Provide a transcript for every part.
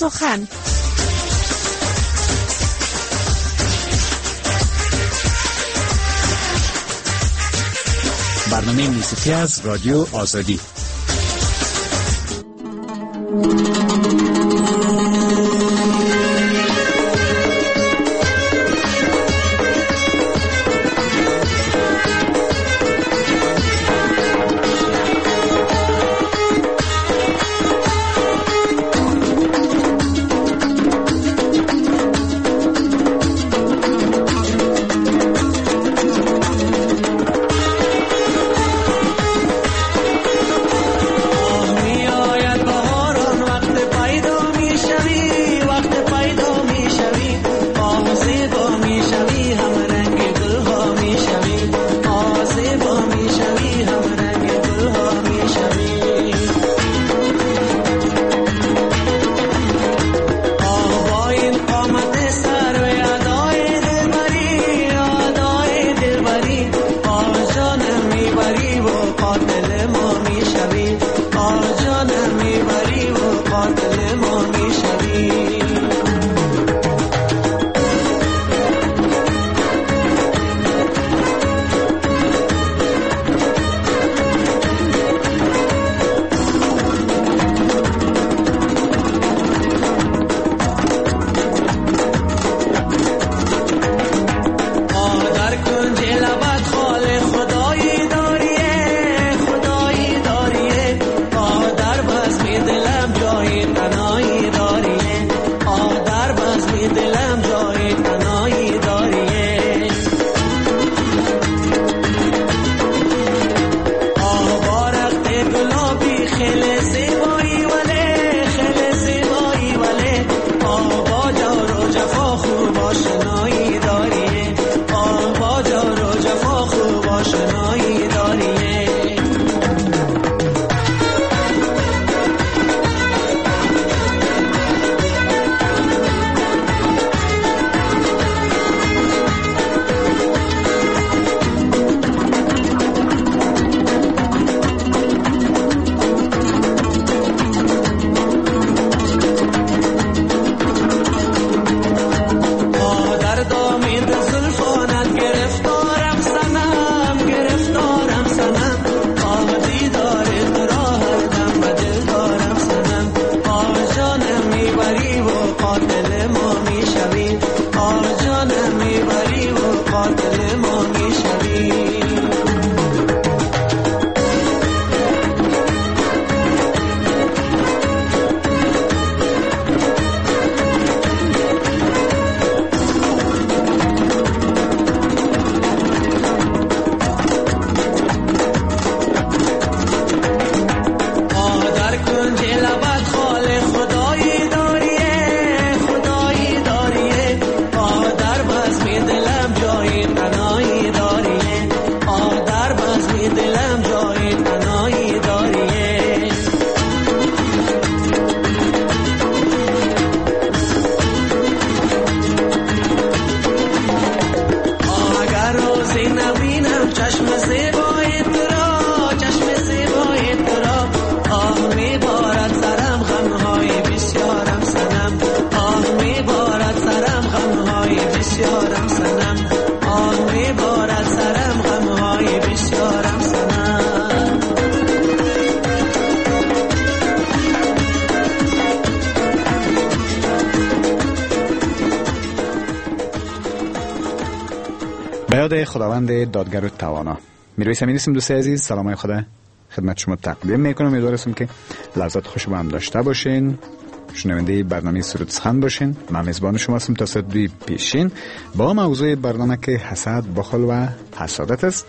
سخن. برنامه موسیقی از رادیو آزادی. به یاد خداوند دادگر و توانا. میرویس امینی هستم. دوست عزیز، سلام خدا خدمت شما تقدیم میکنم. امیدوارم که لحظات خوش با هم داشته باشین، شنونده برنامه سرود سخن باشین. من میزبان شما هستم تا ساعت 2 پیشین با موضوع برنامه که حسد، بخل و حسادت است.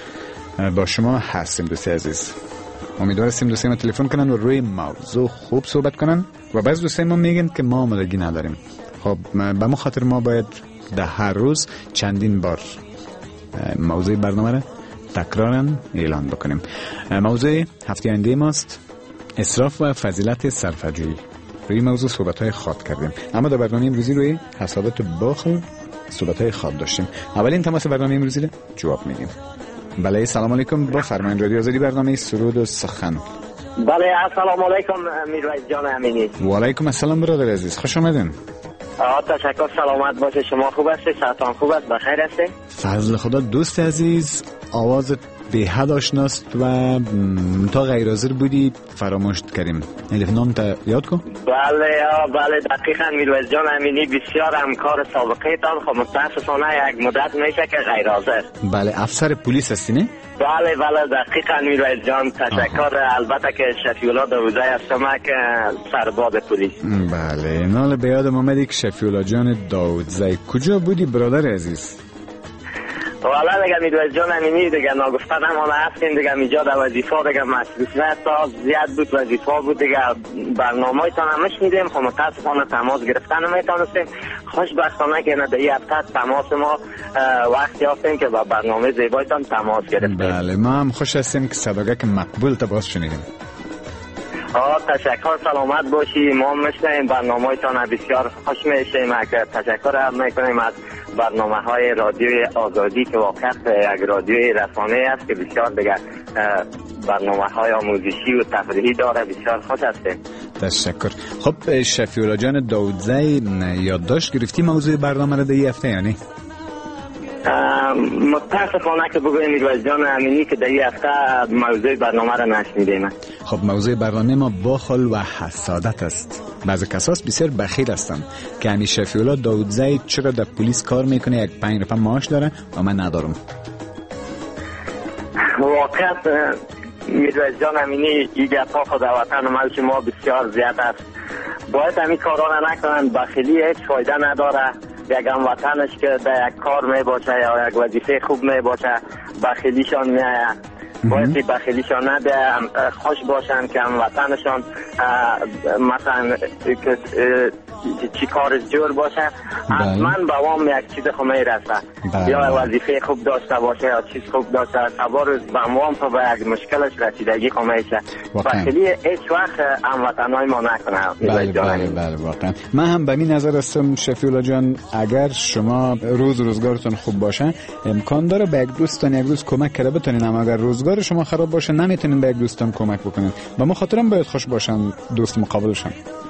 با شما هستیم دوست عزیز. امیدوارم دوستان ما تلفن کنن و روی موضوع خوب صحبت کنن. و بعضی دوستان ما میگن که ما آمادگی نداریم. خب به ما خاطر ما باید در هر روز چندین بار موضوع برنامه را تکرارا اعلان بکنیم. موضوع هفته آینده ماست اسراف و فضیلت صرفه‌جویی. روی موضوع صحبت‌های خاص کردیم، اما در برنامه امروزی روی حسادت و بخل صحبت‌های خاص داشتیم. اولین تماس برنامه امروزی را جواب میدیم. بله، سلام علیکم. با فرمان رادیو آزادی برنامه سرود و سخن. بله السلام علیکم میرویس جان امینی. و علیکم السلام برادر عزیز، خوش آمدین. تشکر، سلامت باشه. شما خوب هستید؟ صحتان خوب است؟ بخیر هستید؟ فضل خدا. دوست عزیز، آوازت به حد آشناست و تا غیر حاضر بودی فراموش کردیم. نام تا یاد کن. بله دقیقاً میرویس جان امینی، بسیار همکار سابقه تان. خب متاسفانه یک مدت میشه که غیر حاضر. بله افسر پلیس هستی نه؟ بله دقیقاً میرویس جان. تشکر. البته که شفیعالله داوودزی هستم که سرباز پلیس. بله نال به یادم آمدی که شفیعالله جان داوودزی کجا بودی برادر عزیز؟ والا دیگه میرویس جان امینی دیگه ناگفتن همانه هستیم دیگه. اینجا در وظیفه دیگه مصروفیت تا زیاد بود، وظیفه بود دیگه. برنامه تان همش میدیم، خب متاسفانه تماس گرفتن نمیتونستیم. خوشبختانه که نه در این هفته تماس ما وقتی هستیم که با برنامه زیبایتان تماس گرفتیم. بله ما هم خوش هستیم که صداگه که مقبول تا باز شنیدیم. تشکر، سلامت باشی. ما میشنیم برنامه تان بسیار خوش میشیم. تشکر میکنیم از برنامه های رادیوی آزادی که واقعا یک رادیوی رسانه است که بسیار دیگر برنامه های آموزشی و تفریحی داره. بسیار خوش هستیم. تشکر. خب شفیعالله جان داوودزی یادداشت گرفتی موضوع برنامه را در این هفته یعنی؟ متاسفانه که بگویم میرویس جان امینی که در این هفته موضوع برنامه را نشنیدیم. خب موضوع برنامه ما باخل و حسادت است. بعضی کساس بسیار بخیل هستند که همی شفیعالله داوودزی چرا در پلیس کار میکنه، یک 5 روپیه معاش داره و من ندارم. واقعا میرویس جان امینی این گپا خود وطن ما شما بسیار زیاد است. باید همین کارا را نکنند. بخیلی هیچ فایده نداره. یک هموطنش که در یک کار می باشه یا یک وظیفه خوب می باشه بخیلیشان میآید. باید بخیلیشان نده، خوش باشن که هموطنشان مثلا چی کار جور باشه. حتما به وام یک چیز خوب میرسه. یا وظیفه خوب داشته باشه یا چیز خوب داشته خبر به وام تو به یک مشکلش رسیدگی خوب میشه. بخیلی هیچ وقت هموطنای ما نکنه. بله واقعا من هم به این نظر هستم شفیعالله جان. اگر شما روزگارتون خوب باشه امکان داره به یک دوستان یک روز کمک کرده بتونین، اما اگر روزگار شما خراب باشه نمیتونین به یک دوستان کمک بکنین. با ما خاطرم باید خوش باشن دوست مقابلشان.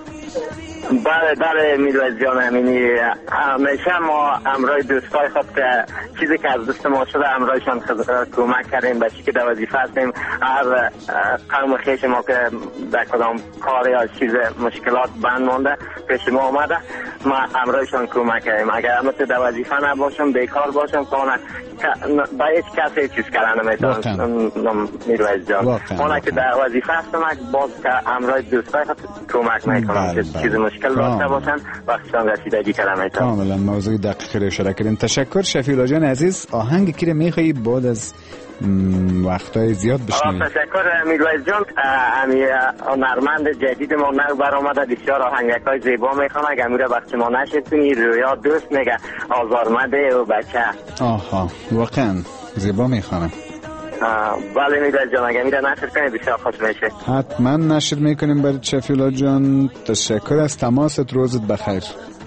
بله میرویس جان امینی، همیشه ما امرای دوستای خود که چیزی که از دست ما شده امرایشان کمک کردیم. بچی که در وظیفه هستیم هر قوم خیش ما که در کدام کار یا چیز مشکلات بند مانده پیش ما آمده ما امرایشان کمک کردیم. اگر همه تو در وظیفه نباشم بیکار باشم کنه با هیچ کسی چیز کردن نمیتونم میرویس جان. اونه که در وظیفه هستم باز که امرای دوستای خود کمک میکنم که چیز مشکل داشته باشن وقتشان رسیدگی کردن میتونم. کاملا موضوع دقیق را اشاره کردین. تشکر شفیعالله جان عزیز. آهنگ کی میخوایی بعد از وقتای زیاد بشنویم؟ تشکر میرویس جان. هنرمند جدید ما نو برآمده بسیار آهنگای زیبا میخوام. اگر میره وقت ما نشستونی رویا دوست میگه آزارمده و بچه. آها واقعا زیبا میخوانم. بله میرویس جان اگر میره نشر کنه بسیار خوش میشه. حتما نشر میکنیم برای شفیعالله جان. تشکر از تماست. روزت بخیر.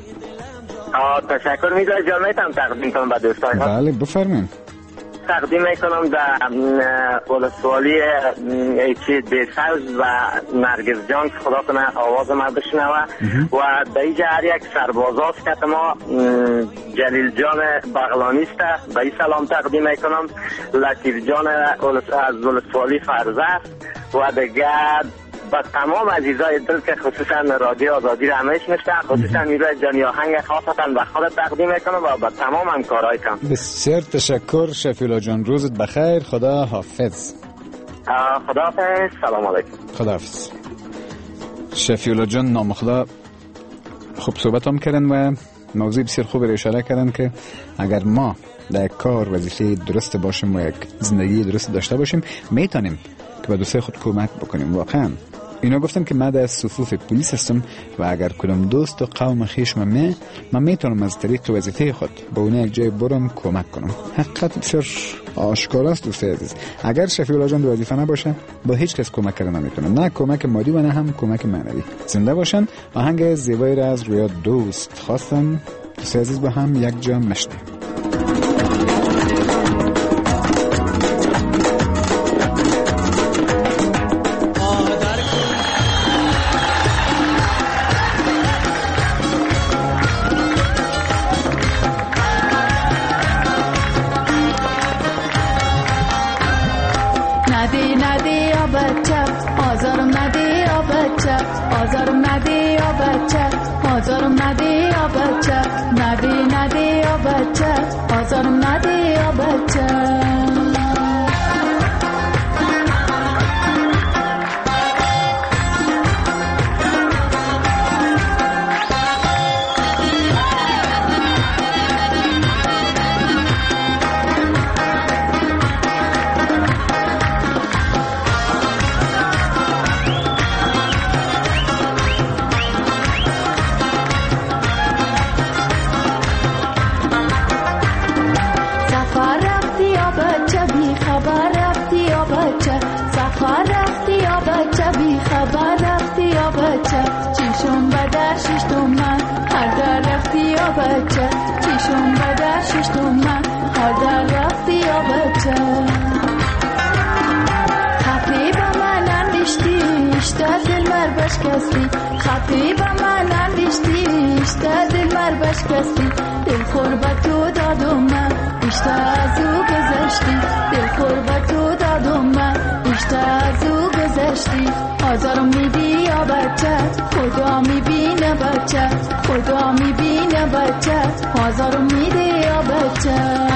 تشکر میرویس جان. میتونم تقدیم کنم به دوستای خود؟ بله بفرمایید. تقدیم میکنم در ولسوالی بیسوز و نرگس جان که خدا کنه آواز ما بشنوه و در اینجا هر یک سربازاست که ما جلیل جان بغلانی است به این سلام تقدیم میکنم. لطیف جان از ولسوالی فرزه است و دیگر با تمام عزیزای دل که خصوصا رادیو آزادی را همیش میشته خصوصا میرویس جان آهنگ خاصتا به خودت تقدیم میکنم و با تمام همکارایتان. بسیار تشکر شفیعالله جان. روزت بخیر. خدا حافظ. خدا حافظ. سلام علیکم. خدا حافظ. شفیعالله جان نام خدا خوب صحبت هم کردن و موضوع بسیار خوب را اشاره کردن که اگر ما در یک کار وظیفه درست باشیم و یک زندگی درست داشته باشیم میتونیم که به دوستای خود کمک بکنیم. واقعا اینا گفتم که من در صفوف پلیس هستم و اگر کدام دوست و قوم خیش من میتونم از طریق وظیفه خود به اون یک جای برم کمک کنم. حقیقت بسیار آشکار است دوست عزیز. اگر شفیعالله جان در وظیفه نباشه با هیچ کس کمک کردن نمیتونه، نه کمک مادی و نه هم کمک معنوی. زنده باشن. آهنگ زیبایی را از رویا دوست خواستم. دوست عزیز با هم یک جا مشنیم. آدر آزارم نده یا بچه، نده یا بچه، آزارم نده یا بچه. چیشون بدر شش تومن هر در رفتی یا بچه، چیشون بدر شش تومن هر در رفتی یا بچه. خطی با من اندیشتی اشته دل مر بشکستی، خطی با من اندیشتی اشته دل مر بشکستی. دل خور به تو دادم من اشته از او گذشتی، دل خور به تو دادم من اشته از او گذشتی. آزارم میدی یا بچه، خدا میبینه بچه، خدا میبینه بچه، آزارم میده یا بچه.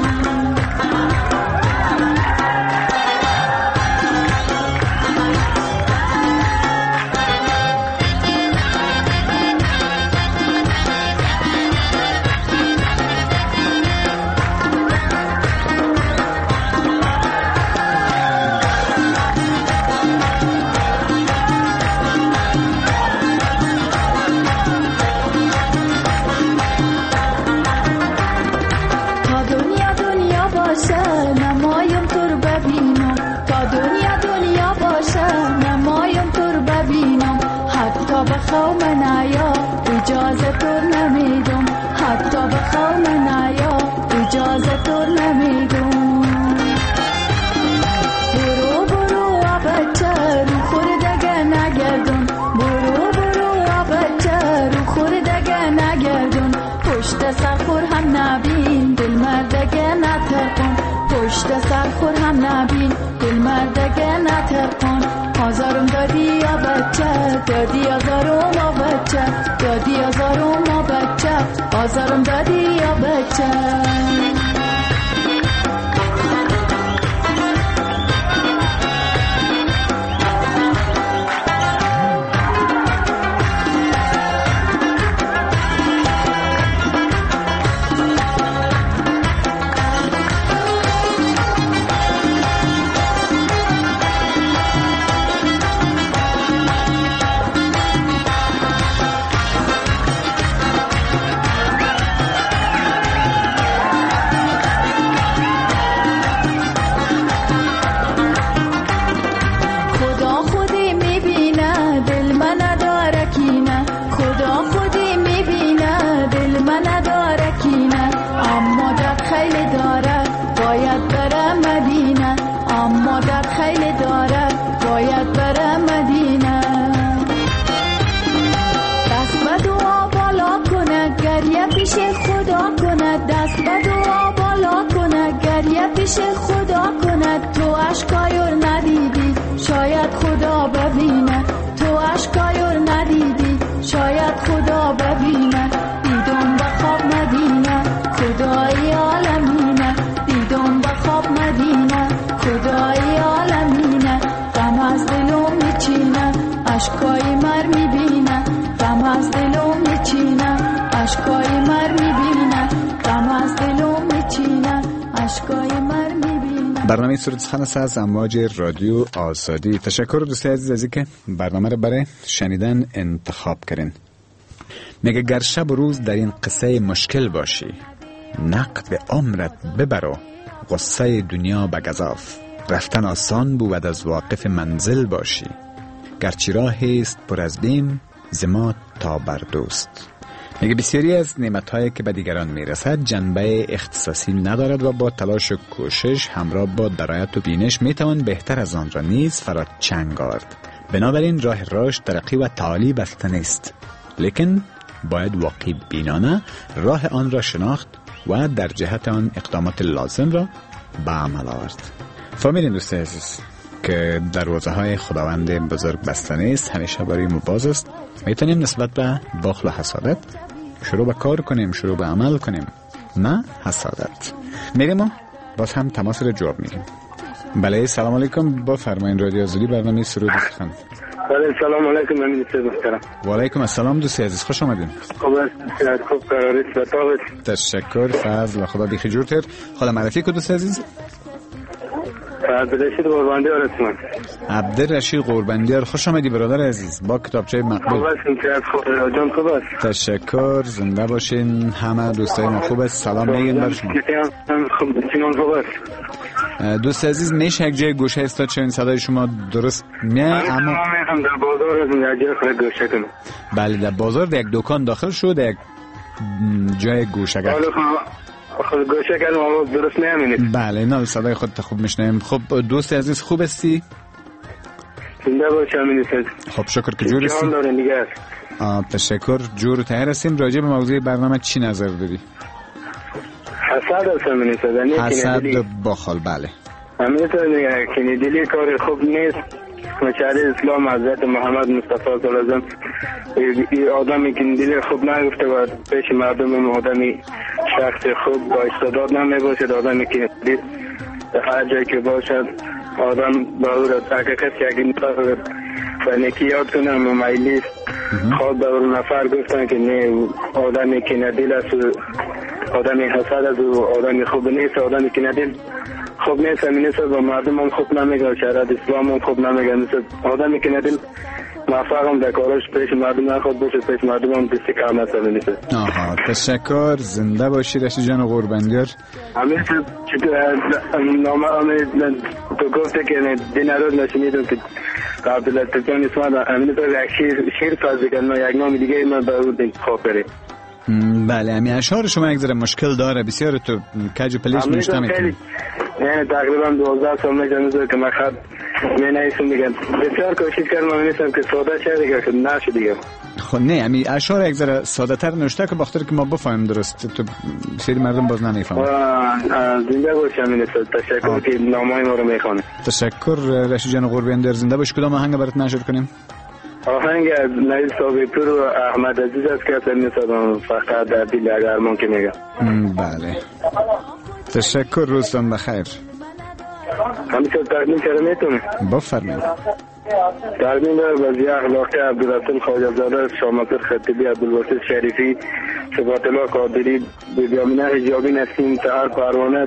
بخواه من آیا اجازه تو نمیدم، حتی بخواه من آیا اجازه تو نمیدم. برو برو بچه رو خوردگه نگردن، برو برو بچه رو خوردگه نگردن. پشت سرخور هم نبین دل مردگه نترکن، پشت سرخور هم نبین دل مردگه نترکن. آزارم دادی یا بچه، دادی آزارم یا بچه، دادی آزارم یا بچه، آزارم دادی یا بچه. پیش خدا کند تو اشکایور ندیدی شاید خدا ببینه، تو اشکایور ندیدی شاید خدا ببینه. دیدم به خواب مدینه خدای عالمینه، دیدم به خواب مدینه خدای عالمینه. غم از دلم میچینه اشکای مر میبینه، غم از دلم میچینه اشکای مر میبینه، غم از دلم میچینه اشکای مر میبینه. برنامه سرود سخن است از امواج رادیو آزادی. تشکر دوستی عزیز از اینکه برنامه رو برای شنیدن انتخاب کردین. میگه گر شب و روز در این قصه مشکل باشی، نقد عمرت ببرو غصه دنیا به گزاف. رفتن آسان بود از واقف منزل باشی، گرچه راهی است پر از بیم زما تا بردوست. میگه بسیاری از نعمت‌هایی که به دیگران میرسد جنبه اختصاصی ندارد و با تلاش و کوشش همراه با درایت و بینش میتوان بهتر از آن را نیز فرا چنگ آورد. بنابراین راه رشد ترقی و تعالی بسته نیست، لیکن باید واقعی بینانه راه آن را شناخت و در جهت آن اقدامات لازم را به عمل آورد. فهمیدین دوست عزیز؟ که دروازه های خداوند بزرگ بسته نیست، همیشه برای ما باز است. میتونیم نسبت به بخل و حسادت شروع به کار کنیم، شروع به عمل کنیم، نه حسادت. میریم باز هم تماس رو جواب میگیم. بله سلام علیکم، با فرمایین رادیو آزادی برنامه سرود سخن. بله سلام علیکم امین محترم. و علیکم السلام دوست عزیز، خوش آمدین. خوب است، خوب قرار است بتابت. تشکر، فضل خدا بی خجور تر. خدا معرفی کو دوست عزیز. عبدالرشید قرباندیار هستم. عبدالرشید قرباندیار، خوش آمدی برادر عزیز با کتابچه مقبول. خوب هستین که از خود جان خوب است. تشکر، زنده باشین. همه دوستای ما خوب است. سلام میگین بر شما. خوب است. دوست عزیز میشه یک جای گوشه استاد چون صدای شما درست میاد، اما من در بازار از یک جای خود گوشه کنم. بله در بازار در یک دکان داخل شد، در یک جای گوشه کرد. خود گوشه کردم اما درست نمیاد. بله نه صدای خودت خوب میشنویم. خب دوست عزیز خوب هستی؟ زنده باشم می‌نویسید. خب شکر که جور هستی. تشکر، جور و تهر هستیم. راجع به موضوع برنامه چی نظر داری؟ حسد هستم می‌نویسید. حسد بخل. بله همینطور که دلی کار خوب نیست. مشعر اسلام حضرت محمد مصطفی صلی الله علیه و این آدمی که دل خوب نگفته و پیش مردم آدمی شخص خوب با استعداد نمیباشد، آدمی که هر جایی که باشد آدم با او را حقیقت که اگه نفر و نکی یاد کنه ممیلی خواد به او نفر گفتن که نه آدمی که ندل است آدمی حسد است و آدمی خوب نیست، آدمی که ندل خوب نیست همین نیست و مردم هم خوب نمیگه، شرعت اسلام هم خوب نمیگه. مثل آدمی که ندل موفق هم در کارش پیش مردم نخواد باشه، پیش مردم هم دستی کار نسته نیست. آها تشکر، زنده باشی رشید جان قرباندیار. همین نامه تو گفته که دین روز نشنیدم که عبدالله جان اسمت همین تو یک شیر فرض کنم یک نام دیگه من به او خواب بره. بله همین اشعار شما یک ذره مشکل داره، بسیار تو کج و پلیش نوشته میکنی. نه تقریبا 12 سال میشه که من خط نمی‌نویسم دیگه. بسیار کوشش کردم می‌نویسم که ساده شه دیگه که نشه دیگه. خب نه همین اشعار یک ذره ساده تر نوشته که بخاطر که ما بفهمیم درست، تو سری مردم باز نمیفهمن. زنده باشم این تشکر که نامه‌های ما رو میخوانه. تشکر رشید جان قرباندیار، زنده باش. کدام آهنگ برات نشر کنیم؟ آهنگ از نایل صابی‌پور و احمد عزیز است که اصلا می‌سازم فقط در دل اگر ممکن میگم. بله تشکر، روزتان بخیر. همینطور تقدیم کرده میتونه بفرمایید. تقدیم در وزیر اخلاقی عبدالرسول خواجه زاده، شامتر خطیبی، عبدالواسط شریفی، صفات الله قادری، بیامینه حجابی، نسیم سهر پروانه،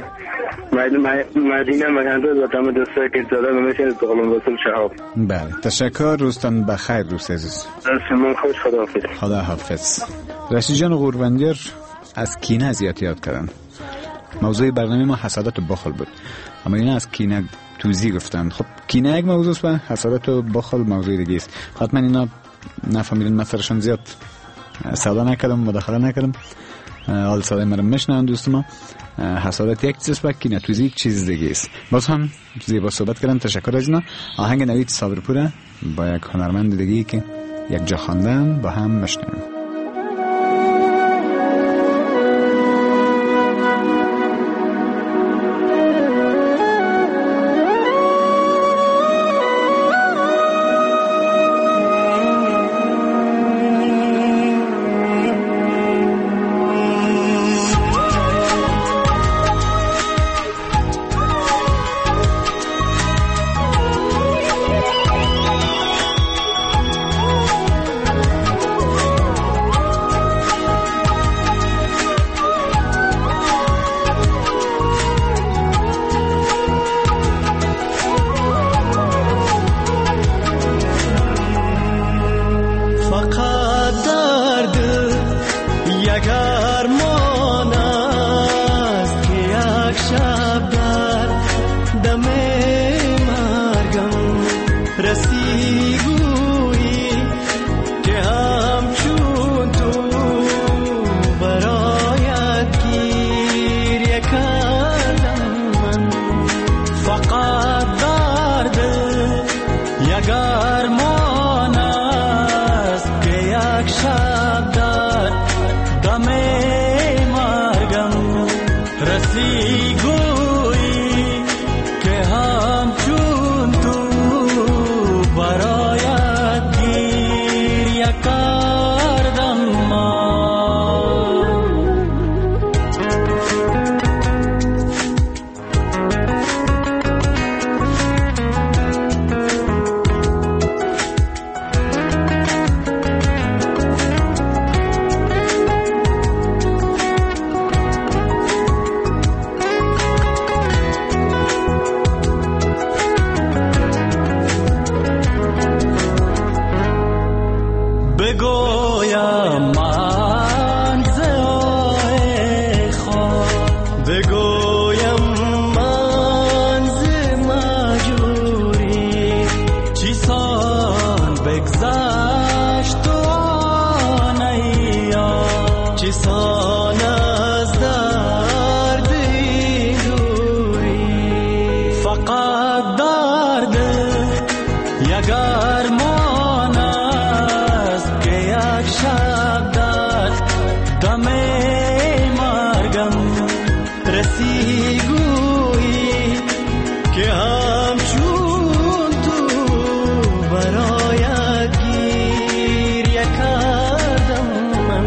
مدینه مگندوز و تمام دوستایی که زاده نمیشه غلام رسول شهاب. بله تشکر، روزتان بخیر دوست عزیز. شما خوش، خداحافظ. خداحافظ. رشید جان قرباندیار از کینه اذیت یاد کردن. موضوع برنامه ما حسادت و بخل بود، اما اینا از کینه توضیح گفتن. خب کینه یک موضوع است و حسادت و بخل موضوع دیگه است. حتما اینا نفهمیدن، مثلشون زیاد ساده نکردم، مداخله نکردم. حال ساده مرا میشنن دوست ما. حسادت یک چیز و کینه توضیح یک چیز دیگه است. باز هم زیبا صحبت کردن، تشکر از اینا. آهنگ نوید صابرپور با یک هنرمند دیگه که یک جا خواندن با هم میشنیم. रसी गोई के हम चुन तू بگویم من ز مجبوری چیسان بگذشت تو آنیا چیسان از دردی دوری فقط درد یک ارمان است که یک شب در دم مرگم رسی گویی که همچون تو برایت گریه کردم من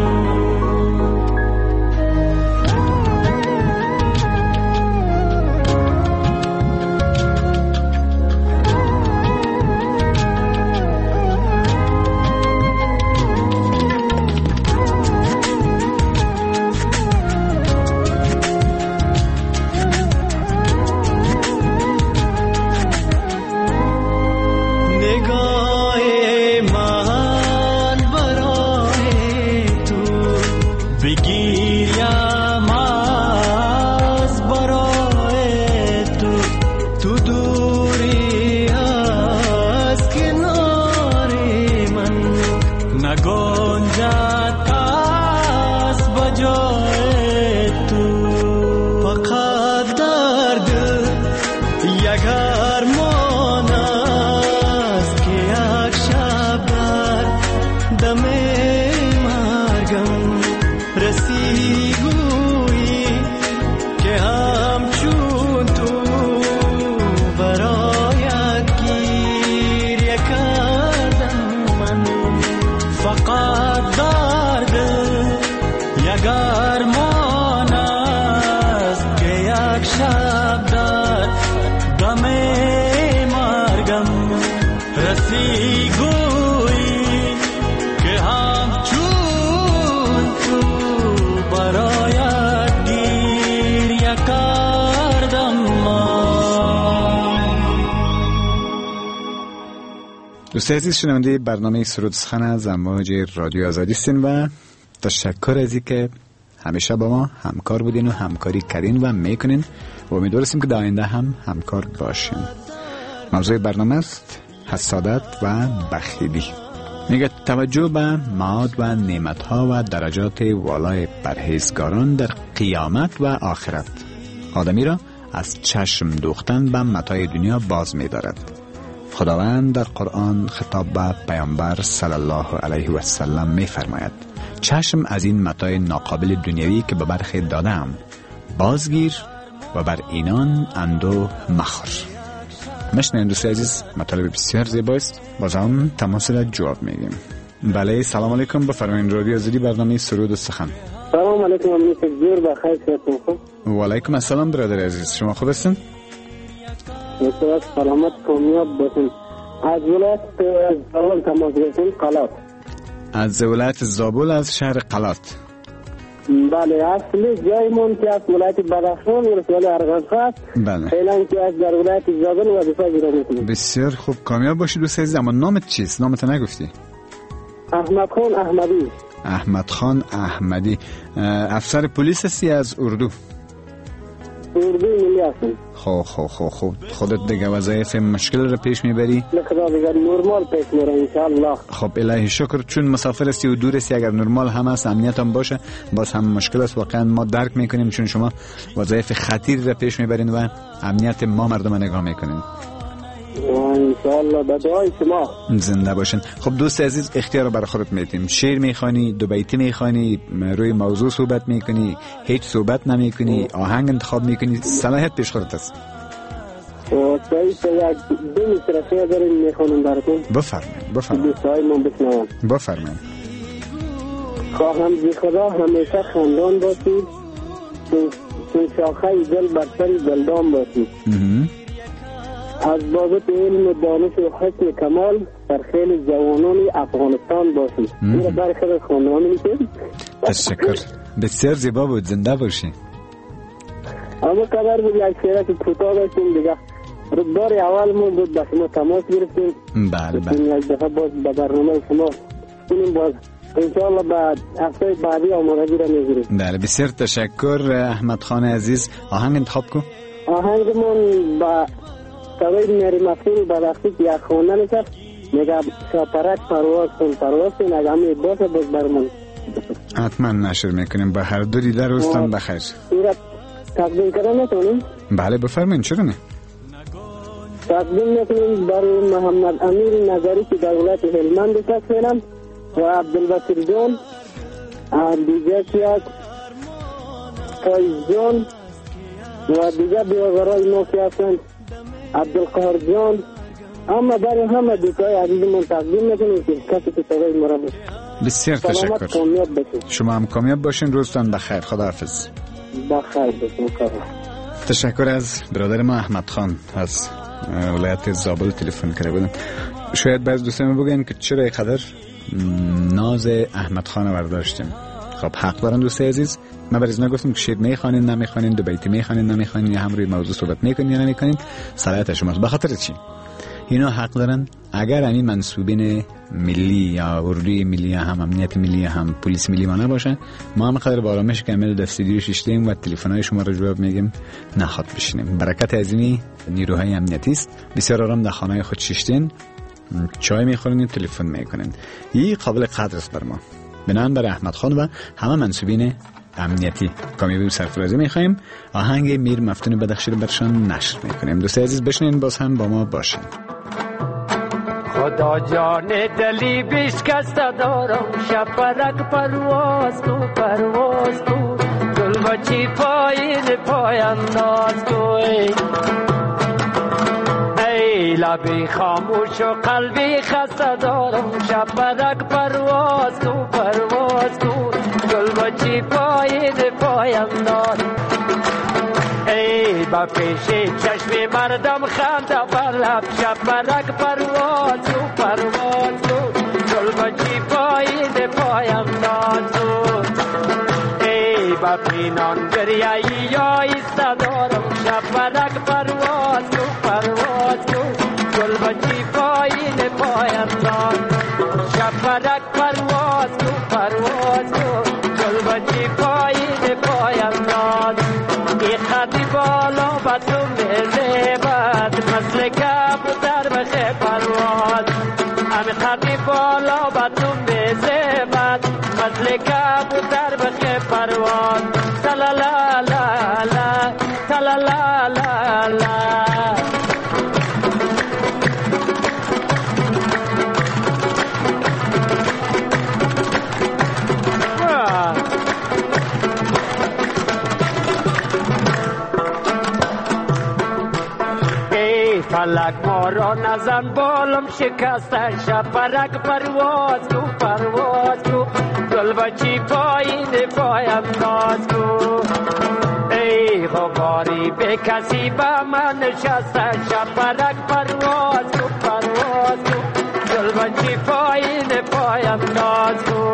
دوست عزیز شنونده برنامه سرود سخن از امواج رادیو آزادی هستین و تشکر از اینکه همیشه با ما همکار بودین و همکاری کردین و میکنین و امیدوار هستیم که در آینده هم همکار باشین. موضوع برنامه است حسادت و بخیلی. میگه توجه به معاد و نعمتها و درجات والای پرهیزگاران در قیامت و آخرت آدمی را از چشم دوختن به متاع دنیا باز می‌دارد. خداوند در قرآن خطاب به پیامبر صلی الله علیه و سلم می‌فرماید چشم از این متاع ناقابل دنیوی که به برخی دادم بازگیر و بر اینان اندوه مخور. مشنوین دوست عزیز، مطالب بسیار زیباست. باز هم تماس را جواب میگیم. بله، سلام علیکم، بفرمایید. رادیو آزادی برنامه سرود و سخن. سلام علیکم، امید جور بخیر هستم. و علیکم السلام برادر عزیز، شما خوب هستین؟ بسیار سلامت کامیاب باشین. از ولایت زابل تماس گرفتیم، قلات. از ولایت زابل از شهر قلات. بله، اصلی جایمون که از ولایت بدخشان ولسوالی ارغنده است. بله. فعلا که از در ولایت زابل وظیفه اجرا می‌کنیم. بسیار خوب، کامیاب باشید دوست عزیز. اما نامت چیست؟ نامت نگفتی. احمد خان احمدی. احمد خان احمدی. افسر پلیس هستی از اردو؟ اردو ملی هستم. خوب خودت دیگه وظایف مشکل رو پیش میبری؟ خدا دیگه نرمال پیش میره انشاءالله. خب الهی شکر، چون مسافر هستی و دور هستی، اگر نرمال هم هست امنیت هم باشه باز هم مشکل است. واقعا ما درک میکنیم چون شما وظایف خطیر رو پیش میبرین و امنیت ما مردم نگاه میکنین. انشاءالله به دعای شما زنده باشین. خب دوست عزیز، اختیار رو برای خودت میدیم. شعر میخوانی، دو بیتی میخوانی، روی موضوع صحبت میکنی، هیچ صحبت نمیکنی، آهنگ انتخاب میکنی، صلاحیت پیش خودت است. صحیح یک دو مصرفه داریم میخوانم براتون. بفرمایید. دوستای من بشنوم. بفرمایید. خواهم زی خدا همیشه خندان باشید، چون شاخه دل بر سر گلدان باشید. از بابت علم و دانش و حسن کمال در خیل جوانان افغانستان باشید. این را برای خیلی خواندن میکنید. تشکر، بسیار زیبا بود. زنده باشی. اما قدر بود یک شعره که کوتاه داشتیم دیگه. بار اول ما بود با شما تماس گرفتیم. بله. یک دفعه باز به برنامه شما کنیم باز انشاءالله بعد هفته بعدی آمادگی را میگیریم. بله بسیار تشکر احمد خان عزیز. آهنگ انتخاب کو. آهنگمون با صدای میری مفعول به وقتی که یک خواننده است میگه شاپرک پرواز کن اگه همی باشه باز برمون حتما نشر میکنیم. با هر دو دیده روزتان بخیر. این را تقدیم کردن میتونیم؟ بله بفرمایید چرا نه. تقدیم میکنیم برای محمد امیر نظری که در ولایت هلمند هستند و عبدالبصیر جان دیگه کیاد فایز جان و دیگه بیاغرای ما که هستند عبدالقهار جان. اما برای همه دوستای عزیزمون تقدیم میکنیم که کسی که صدای ما را بشنوه. بسیار تشکر. کامیاب باشید. شما هم کامیاب باشین. روزتان بخیر. خداحافظ. بخیر باشین. تشکر از برادر ما احمد خان از ولایت زابل تلفن کرده بودم. شاید بعض دوستان بگن که چرا اینقدر ناز احمد خان برداشتیم. خب حق دارن دوستای عزیز. من برای اینا گفتم که شعر میخوانین نمیخوانین، دو بیتی میخوانین نمیخوانین، یا هم روی موضوع صحبت میکنین یا نمیکنین، صلاحیت شماست. به خاطر چی؟ اینا حق دارن. اگر همین منصوبین ملی یا اردوی ملی هم امنیت ملی هم پلیس ملی ما نباشن، ما هم قدر با آرامش کامل در استودیو شیشتیم و تلفن‌های شما رو جواب میگیم نخواد بشینیم. برکت از این نیروهای امنیتی است. بسیار آرام در خانه خود شیشتین، چای میخورین، تلفن میکنین. این قابل قدر است بر ما. بنابراین برای احمد خان و همه منصوبین امنیتی کامیابی و سرفرازی میخوایم. آهنگ میر مفتون بدخشی رو برشان نشر میکنیم. دوستای عزیز بشنین، باز هم با ما باشین. خدا جان دلی بشکسته دارم، شپرک پرواز کو گل بچی پایین پای انداز کو. ای لبی خاموش و قلبی خسته دارم، شپرک پرواز کو گل بچی پایین پای انداز. ای با پیش چشم مردم خنده بر لب، شپرک پرواز کو گل بچی پایین پای انداز. ای با پینان دریایی یا ایسته دارم، شپرک پرواز کو گل بچی پایین پای انداز. شپرک پرواز کو گل بچی پایین پای انداز. ای خطی بالا با تو میزبد، مثل کبوتر بشه پرواز. امی خطی بالا با تو میزبد، مثل کبوتر بشه پرواز. تلالا لا لا تلالا لا لا. فلک ما را نزن بالم شکسته، شپرک پرواز کو گل بچی پایین پای انداز کو. ای غباری به کسی با من نشسته، شپرک پرواز کو گل بچی پایین پای انداز کو.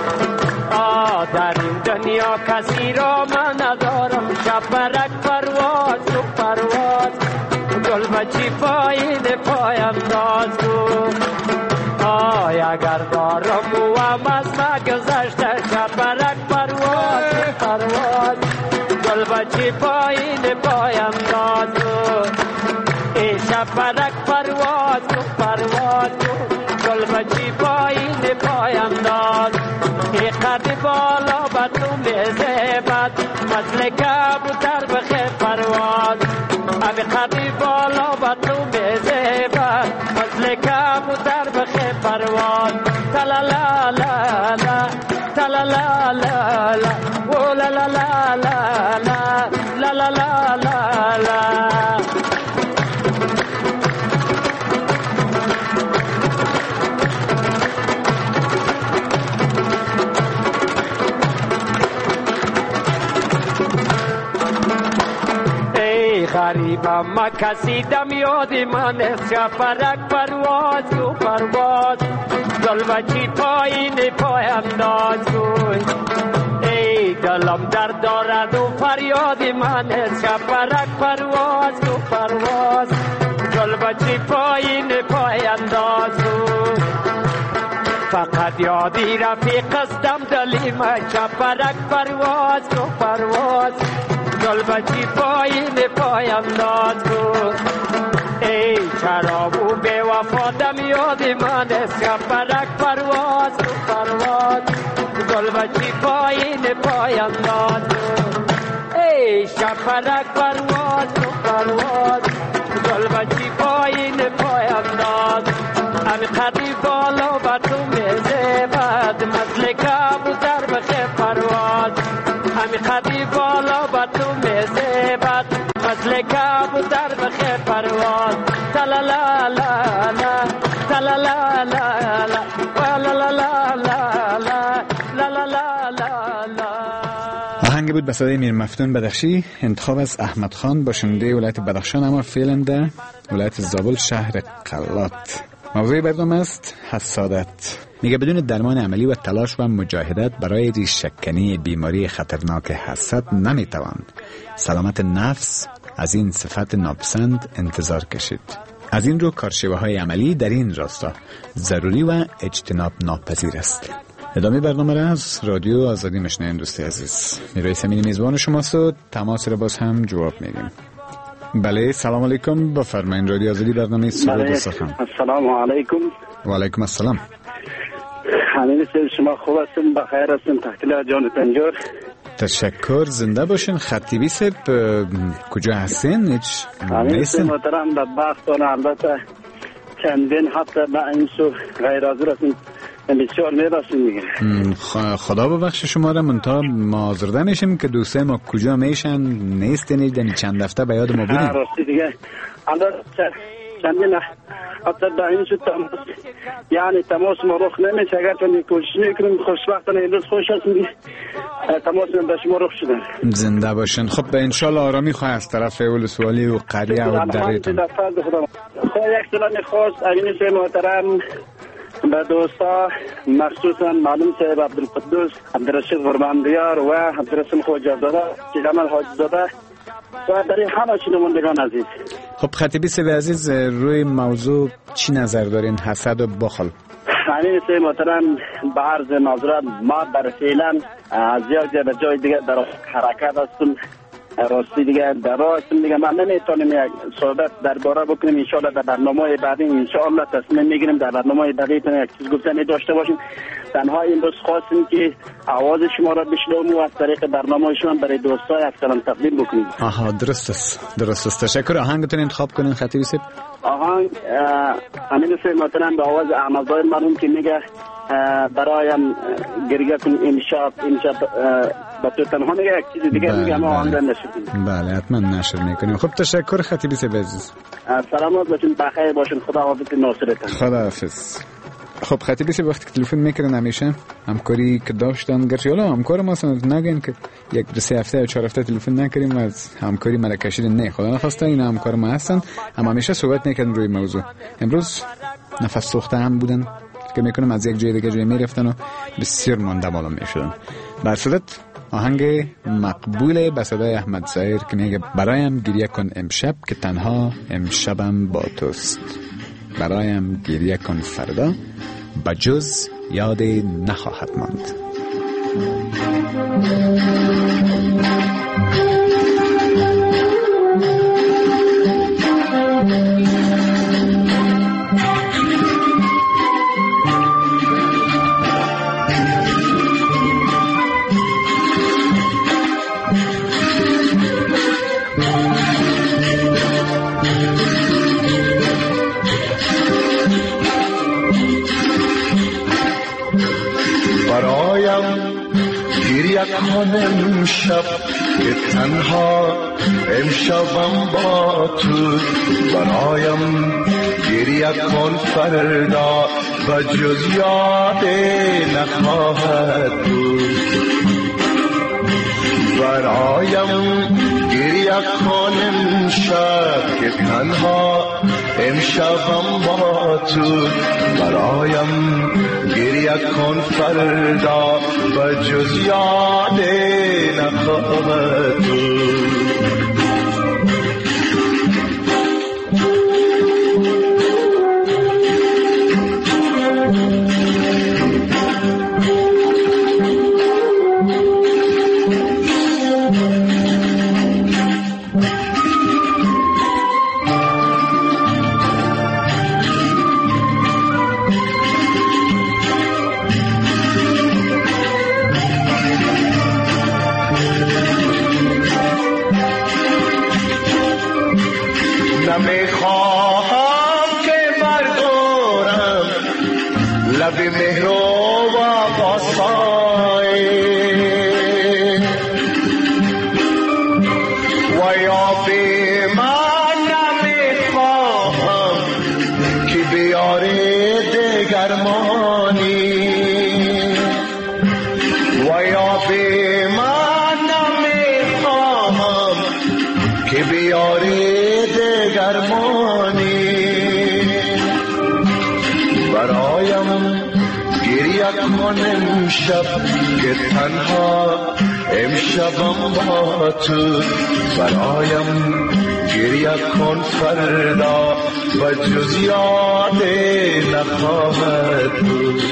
در این دنیا کسی را من ندارم، شپرک پرواز کو گل بچی پایین پای انداز کو. اگر دارم و هم از ما گذشته، شپرک پرواز گل بچی پایین پای انداز کو. ای شپرک پرواز کو گل بچی پایین پای انداز. ای قد بالا با تو میزبد، مثل کبوتر بخه پرواز. امی قدی بالا با تو میزبد، مثل کبوتر بخه پرواز. تلالا لا لا تلالا لا لا او لا لا لا لا لا لا لا لا لا. غریبم ما کسی دم یاد من است، شپرک پرواز کو گل بچی پایین پای انداز کو. ای دلم درد دارد و فریاد من است، شپرک پرواز کو گل بچی پایین پای انداز کو. فقط یادی رفیق استم دلی ما چپرک پرواز کو پرواز گل بچی پایین پایم داد کو ای چرابو بے وفا دم یادی من چپرک پرواز کو پرواز گل بچی پایین پایم داد کو ای چپرک پرواز کو پرواز گل بچی پایین پایم داد امی خطی بالا با تو میزبد مثل کبوتر بخه پرواز امی خطی بالا با تو میزبد مثل کبوتر بخه پرواز تلالا لا لا تلالا لا لا لا لا لا لا لا لا لا. آهنگ بود به صدای میر مفتون بدخشی، انتخاب از احمد خان، باشنده ولایت بدخشان اما فعلا در ولایت زابل شهر قلات. موضوع برنامه است حسادت. میگه بدون درمان عملی و تلاش و مجاهدت برای ریشه‌کنی بیماری خطرناک حسد نمیتوان سلامت نفس از این صفت ناپسند انتظار کشید. از این رو کارشیوه‌های عملی در این راستا ضروری و اجتناب ناپذیر است. ادامه برنامه را از رادیو آزادی میشنوید دوست عزیز. میروی سمینی میزبان شماست و تماس را باز هم جواب میدیم. بله سلام علیکم، بفرمایید. رادیو آزادی برنامه سرود و سخن. السلام علیکم. و علیکم السلام. همین شما خوب هستین؟ بخیر هستین؟ تحتیل جان تنجور. تشکر، زنده باشین. خطیبی سب کجا هستین؟ هیچ نیستین؟ محترم بدبختانه البته چندین هفته به این سو غیر حاضر هستین، بسیار میرسیم دیگه. خدا ببخش شما را، منتها ما آزرده میشیم که دوسته ما کجا میشن نیستین. یعنی چند هفته به یاد ما بودیم. راستی دیگه البته چندین حتی به این شد تماس، یعنی تماس ما رخ نمیشه. اگر چندین کوشش میکنیم خوشبختانه امروز خوش هستیم تماس به شما رخ شدن. زنده باشن. خب به انشالله آرامی خواه از طرف ولسوالی و قریه و دریتون. خب یک سلام خاص امین سه محترم به دوستا، مخصوصا معلوم صاحب عبدالقدوس، عبدالرشید فرماندیار و عبدالرسول خوجزاده، جمال حاجزاده و در همه شنوندگان عزیز. خب خطیبی سه عزیز، روی موضوع چی نظر دارین؟ حسد و بخل. همین سه محترم به عرض ناظرت ما در فعلا از یک جای دیگه در حرکت هستم. راستی دیگه در راستم دیگه من نمیتونم یک صحبت درباره بکنیم. انشاءالله در برنامه بعدی انشاءالله تصمیم میگیریم در برنامه بعدی یک چیز گفتنی داشته باشیم. تنها این روز خواستیم که آواز شما را بشنویم و از طریق برنامه شما برای دوستای اکثرا تقدیم بکنیم. آها درست است. تشکر. آهنگتون انتخاب کنین خطیبی سب. آهنگ امین سه محترم به آواز احمدزاده مرحوم که میگه برایم گریه کن امشب با تو تنها میگه یک چیز دیگه میگه ما آهنگ نشدیم. بله حتما نشر میکنیم. خب تشکر خطیبی سب عزیز. سلامت باشین، بخیر باشین، خدا حافظ ناصرتون. خدا حافظ. خب خطیبی سب وقتی که تلفن میکردن همیشه همکاری که داشتن، گرچه حالا همکار ما اصلا نگین که یک 2-3 هفته یا 4 هفته تلفن نکردیم و از همکاری ما کشیدن. نه خدا نخواسته، این همکار ما هستن، اما همیشه صحبت میکردن روی موضوع. امروز نفس سوخته هم بودن که میکنم از یک جای دیگه جای میرفتن و بسیار مانده معلوم میشدن. بر صورت آهنگ مقبول به صدای احمد ظاهر که میگه برایم گریه کن امشب که تنها امشبم با توست، برایم گریه کن فردا بجز یاد نخواهد ماند. کن امشب که تنها امشبم با تو، برایم گریه کن فردا و جز یاد نخواهد بود. برایم گریه کن امشب که تنها امشبم با تو، برایم گریه کن فردا و جز یاد نخواهد بود. نمیخواهم که بردارم لب مهر و وفای و یا به من نمیخواهم که بیاره دگرمانی و یا به من نمیخواهم که بیاره دگرمانی برایم گریه کن امشب که تنها امشبم با تو برایم گریه کن فردا و جز یاد نخواهد بود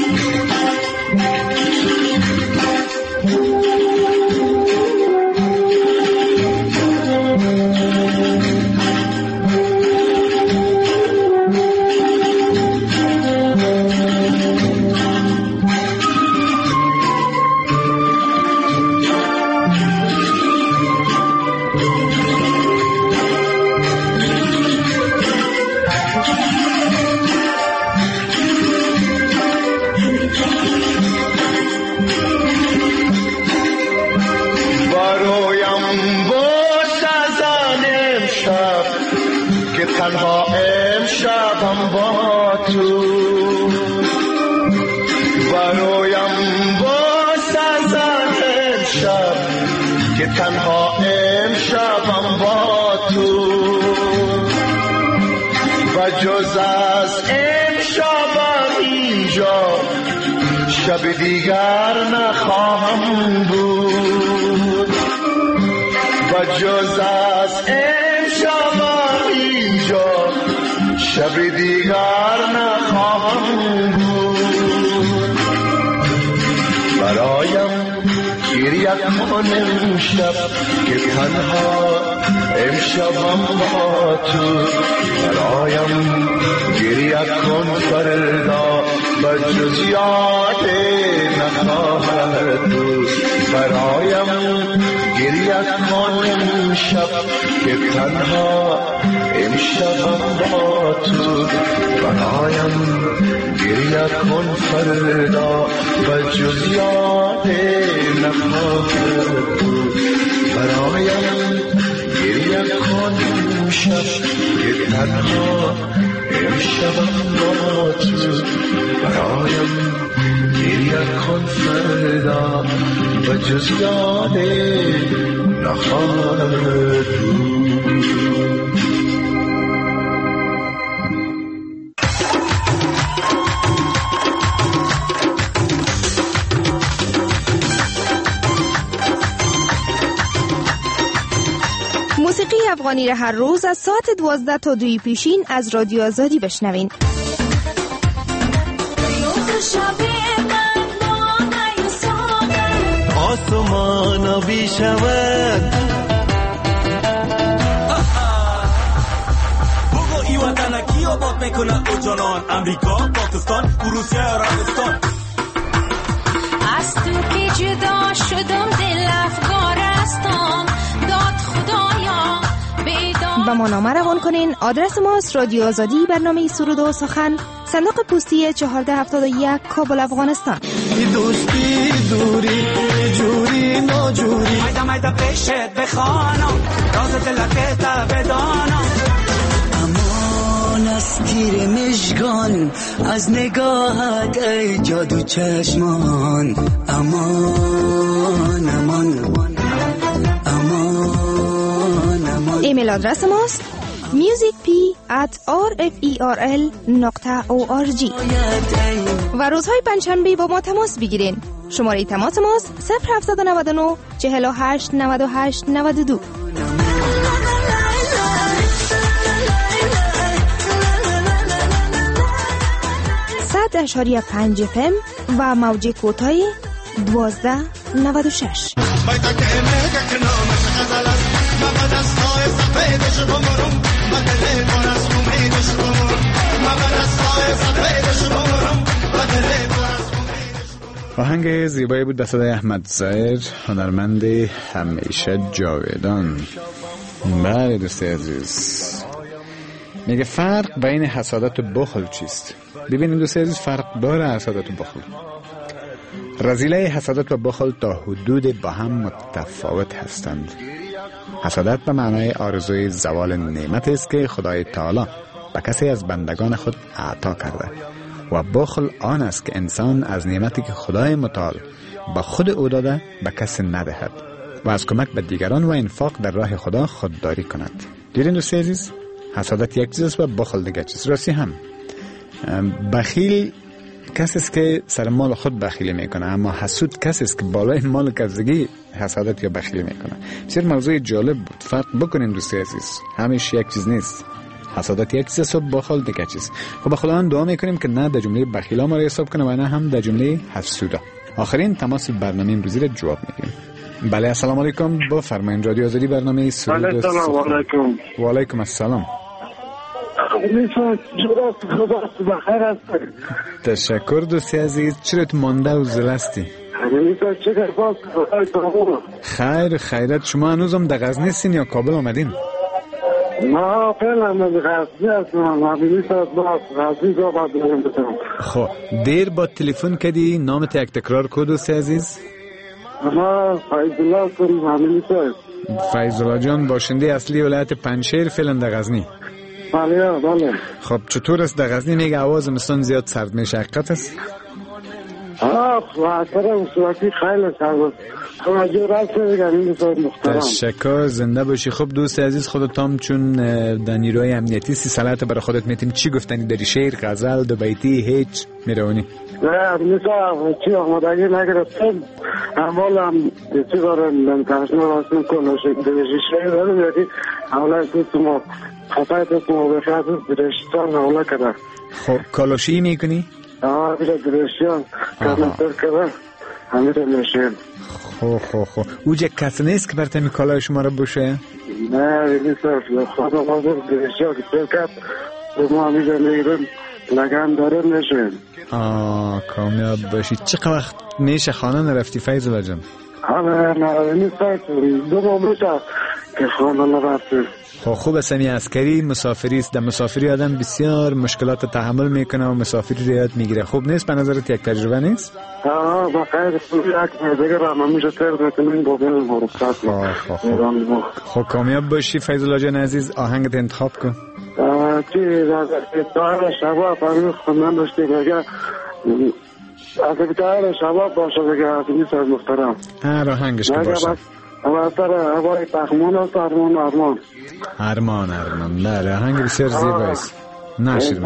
تنها امشبم با تو برایم بسازم امشب که تنها امشبم با تو و جز از امشبم اینجا شب دیگر نخواهم بود و جز از امشبم اینجا شب دیگر نخواهم بود برایم گریه کن امشب که تنها امشبم با تو برایم گریه کن فردا و جز یاد نخواهد بود برایم گریه کن امشب که تنها امشبم با تو برایم گریه کن فردا و جز یاد نخواهد بود برایم گریه کن امشب که تنها امشبم با تو برایم گریه کن فردا و جز یاد نخواهد بود. موسیقی افغانی را هر روز از ساعت 12 تا 2 پیشین از رادیو آزادی بشنوین. آسمان بی شود بگو ای وطن کی آباد میکنه او جانان امریکا، پاکستان، روسیه، عربستان از تو که جدا شدم دل افغانستان داد خدایا با ما نامه روان کنین. آدرس ماست رادیو آزادی، برنامه سرود و سخن، صندوق پستی 1471 کابل افغانستان. دوستی دوری جوری ناجوری مایده مایده پیشت بخوانم راز دلت بدانم امان از تیر مشگان از نگاهت ای جادو چشمان امان امان امان امان. ایمیل آدرس ماست musicp@rferl.org و روزهای پنجشنبه با ما تماس بگیرین. شماره تماس ماست 0799 48 98 92. 100.5 FM و موج کوتاه 1296. آهنگ زیبایی بود به صدای احمد ظاهر، هنرمند همیشه جاودان. بله دوست عزیز، میگه فرق بین حسادت و بخل چیست؟ ببینید دوست عزیز، فرق داره حسادت و بخل. رذیله حسادت و بخل تا حدود با هم متفاوت هستند. حسادت به معنای آرزوی زوال نعمت است که خدای تعالی به کسی از بندگان خود عطا کرده و بخل آن است که انسان از نعمتی که خدای متعال به خود او داده به کسی ندهد و از کمک به دیگران و انفاق در راه خدا خودداری کند. دیدین دوست عزیز، حسادت یک چیز است و بخل دیگر چیز. راستی هم بخیل کسی است که سر مال خود بخیلی میکنه، اما حسود کسی است که بالای مال کسیگی حسادت یا بخیلی میکنه. بسیار موضوع جالب بود. فرق بکنین دوست عزیز، همیشه یک چیز نیست. حسادت یک چیز است و بخل دیگر چیز. خب خداوند دعا میکنیم که نه در جمله بخیلا ما را حساب کنه و نه هم در جمله حسودا. آخرین تماس برنامه امروزی را جواب میدیم. بله السلام علیکم، بفرمایید. رادیو آزادی برنامه سرود. سلام علیکم. و علیکم السلام. تشکر دوست عزیز. چرا تو مانده و زلستی؟ خیر خیرت. شما هنوزم در غزنی هستین یا کابل آمدین؟ نه فعلا من غزنی هستم. خب دیر با تلفن کردی، نامت یک تکرار کو دوست عزیز؟ ما فیض‌الله کریم حمیدی صاحب. فیض‌الله جان باشنده اصلی ولایت پنجشیر، فعلا در غزنی. بله بله. خب چطور است در غزنی؟ میگه آواز مستان زیاد سرد میشه، حقیقت است؟ تشکر، زنده باشی. خب دوست عزیز خودتام چون در نیروی امنیتی سلامت برای خودت میتیم، چی گفتنی داری؟ شعر، غزل، دو بیتی، هیچ میرونی؟ نه میسا چی آمادگی نگرفتم، اول هم چی دارم ترسیم واسم کنوشی دوشی شعر دارم یکی اولا کسی ما خطای کسی ما بخواهد درشتان اولا کده. خب کالوشی میکنی؟ بیره درشتان کارنتر کده همیره میشیم. خب او جه کسی نیست که برتمی کالای شما رو بشه؟ نه میسا خدا مازور درشتان که سرکت و ما همیره میرم لگن داره میشیم. کامیاب باشی. چقدر وقت میشه خانه نرفتی فیض‌الله جان؟ نه نیست دو ماه میشه که خانه نرفتی. خب خوب است. همی عسکری مسافری است، در مسافری آدم بسیار مشکلات تحمل میکنه و مسافری رو یاد میگیره. خوب نیست به نظرت؟ یک تجربه نیست؟ با خیر خوبی یک دیگه را من میشه تر بکنیم با بین مرکز. خب کامیاب باشی فیض‌الله جان عزیز. آهنگت انتخاب کن. چی داره شبا فرمی خوندن داشتی بگه از بیتاره شبا باشه بگه از نیست از محترم آهنگش که باشه اول هوای پخمون است. ارمان بله آهنگ بسیار زیبایست. نشید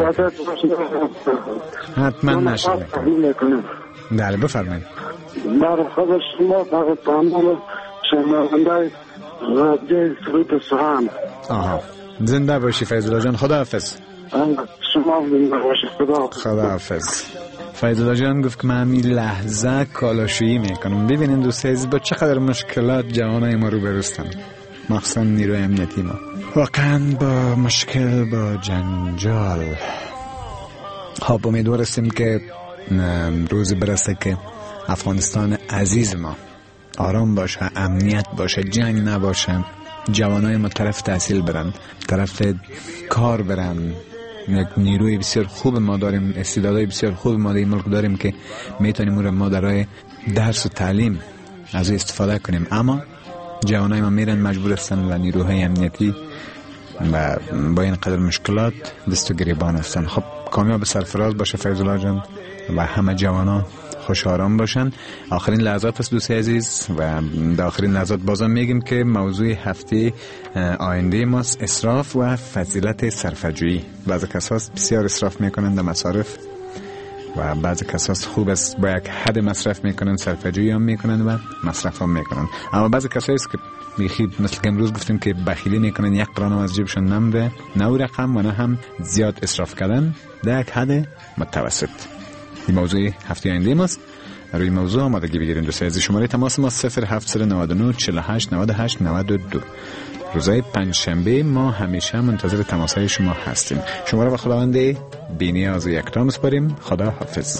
حتما نشید میکنم. بله بفرمایید. برای خود شما برای تمام شنونده رادیو سرود سخن. زنده باشی فیض‌الله جان. خدا حافظ. شما زنده باشی. خدا حافظ. فیض‌الله جان گفت که من همین لحظه کالاشویی میکنم. ببینین دوست عزیز با چقدر مشکلات جوانای ما رو برستن، مخصوصا نیروی امنیتی ما، واقعا با مشکل، با جنجال. خب امیدوار هستیم که روزی برسه که افغانستان عزیز ما آرام باشه، امنیت باشه، جنگ نباشه، جوانای ما طرف تحصیل برن، طرف کار برن. یک نیروی بسیار خوب ما داریم، استعدادهای بسیار خوب ما در این ملک داریم که میتونیم اون ما درای درس و تعلیم از استفاده کنیم، اما جوانای ما میرن مجبور هستن و نیروهای امنیتی و با این قدر مشکلات دست و گریبان هستن. خب کامیاب سرفراز باشه فیض‌الله جان و همه جوانا خوش آرام باشن. آخرین لحظات است دوست عزیز و در آخرین لحظات بازم میگیم که موضوع هفته آینده ماست اسراف و فضیلت صرفه‌جویی. بعضی کسا بسیار اسراف میکنن در مصارف و بعضی کسا خوب است با یک حد مصرف میکنن، صرفه‌جویی هم میکنن و مصرف هم میکنن. اما بعضی کسا است که میخواد مثل که امروز گفتیم که بخیلی میکنن، یک قران از جیبشون نمیره، نه رقم و نه هم زیاد اسراف کردن، در یک حد متوسط. این موضوع هفته آینده ماست. روی موضوع آمادگی بگیرید دوست عزیز. شماره تماس ما 0799 48 98 92. روزهای پنجشنبه ما همیشه منتظر تماس‌های شما هستیم. شما را به خداوند بی‌نیاز و یکتا می‌سپاریم. خدا حافظ.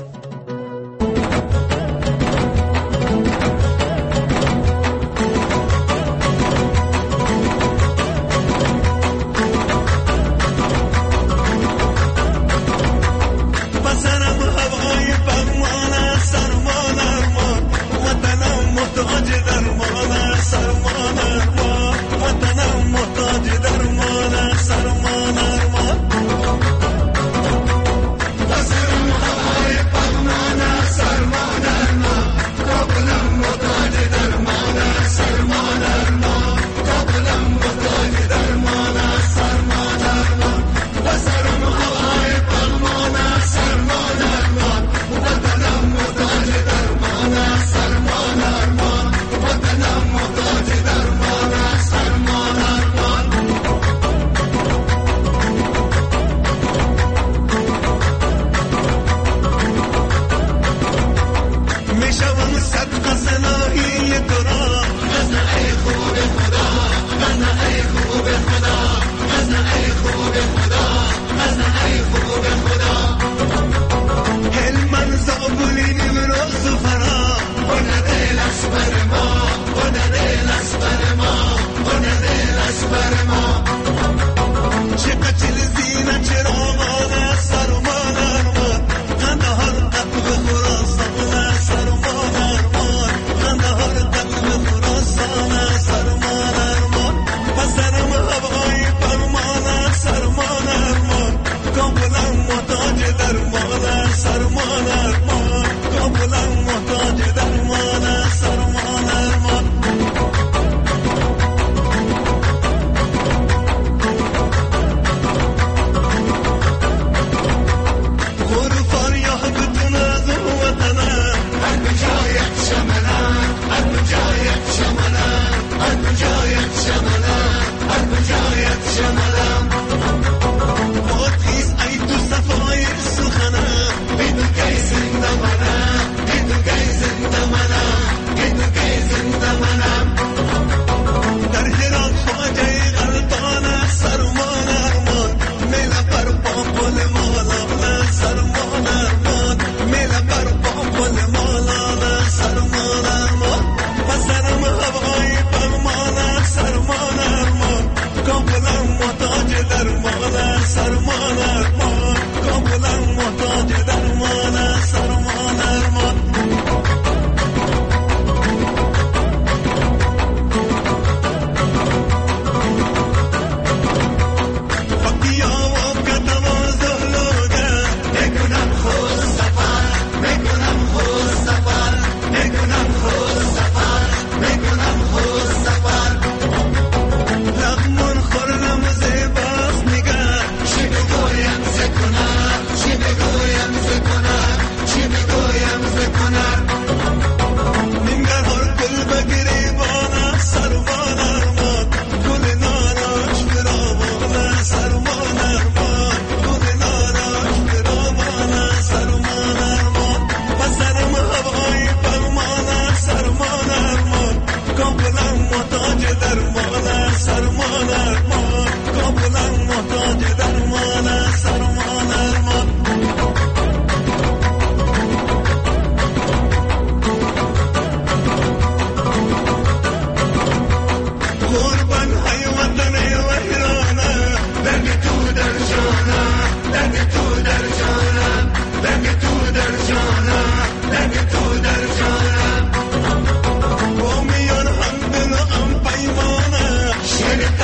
سرمان ارمان کاملا محتاج درمان سرمان ارمان شیر